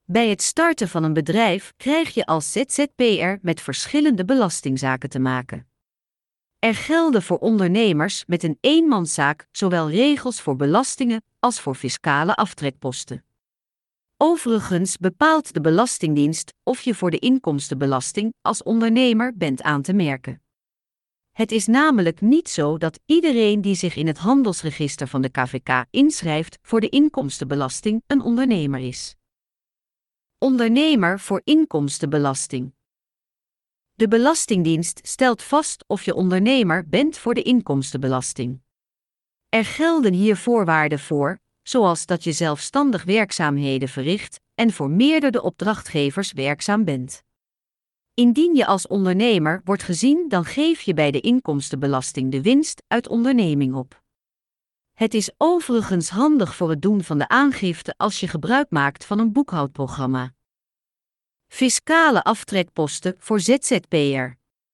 Bij het starten van een bedrijf krijg je als ZZP'er met verschillende belastingzaken te maken. Er gelden voor ondernemers met een eenmanszaak zowel regels voor belastingen als voor fiscale aftrekposten. Overigens bepaalt de Belastingdienst of je voor de inkomstenbelasting als ondernemer bent aan te merken. Het is namelijk niet zo dat iedereen die zich in het handelsregister van de KVK inschrijft voor de inkomstenbelasting een ondernemer is. Ondernemer voor inkomstenbelasting. De Belastingdienst stelt vast of je ondernemer bent voor de inkomstenbelasting. Er gelden hier voorwaarden voor, zoals dat je zelfstandig werkzaamheden verricht en voor meerdere opdrachtgevers werkzaam bent. Indien je als ondernemer wordt gezien, dan geef je bij de inkomstenbelasting de winst uit onderneming op. Het is overigens handig voor het doen van de aangifte als je gebruik maakt van een boekhoudprogramma. Fiscale aftrekposten voor ZZP'er.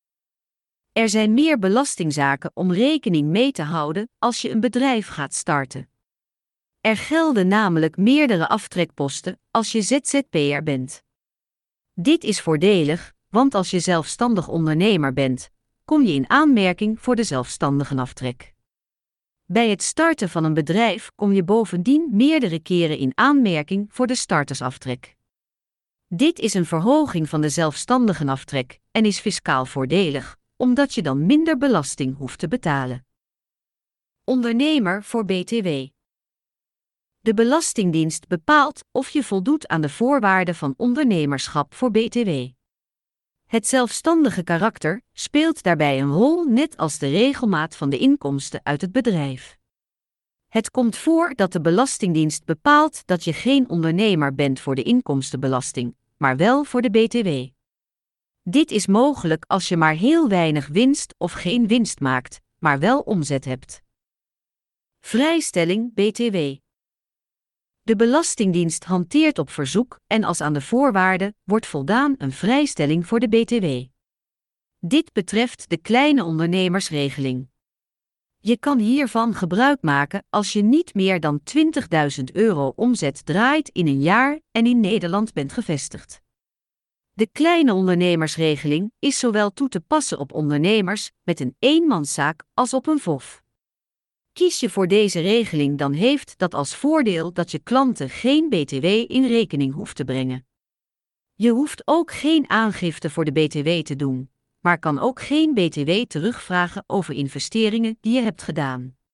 Er zijn meer belastingzaken om rekening mee te houden als je een bedrijf gaat starten. Er gelden namelijk meerdere aftrekposten als je ZZP'er bent. Dit is voordelig, want als je zelfstandig ondernemer bent, kom je in aanmerking voor de zelfstandigenaftrek. Bij het starten van een bedrijf kom je bovendien meerdere keren in aanmerking voor de startersaftrek. Dit is een verhoging van de zelfstandigenaftrek en is fiscaal voordelig, omdat je dan minder belasting hoeft te betalen. Ondernemer voor BTW. De Belastingdienst bepaalt of je voldoet aan de voorwaarden van ondernemerschap voor BTW. Het zelfstandige karakter speelt daarbij een rol, net als de regelmaat van de inkomsten uit het bedrijf. Het komt voor dat de Belastingdienst bepaalt dat je geen ondernemer bent voor de inkomstenbelasting, maar wel voor de BTW. Dit is mogelijk als je maar heel weinig winst of geen winst maakt, maar wel omzet hebt. Vrijstelling BTW. De Belastingdienst hanteert op verzoek en als aan de voorwaarden wordt voldaan een vrijstelling voor de BTW. Dit betreft de kleine ondernemersregeling. Je kan hiervan gebruik maken als je niet meer dan €20.000 omzet draait in een jaar en in Nederland bent gevestigd. De kleine ondernemersregeling is zowel toe te passen op ondernemers met een eenmanszaak als op een VOF. Kies je voor deze regeling, dan heeft dat als voordeel dat je klanten geen BTW in rekening hoeft te brengen. Je hoeft ook geen aangifte voor de BTW te doen, maar kan ook geen BTW terugvragen over investeringen die je hebt gedaan.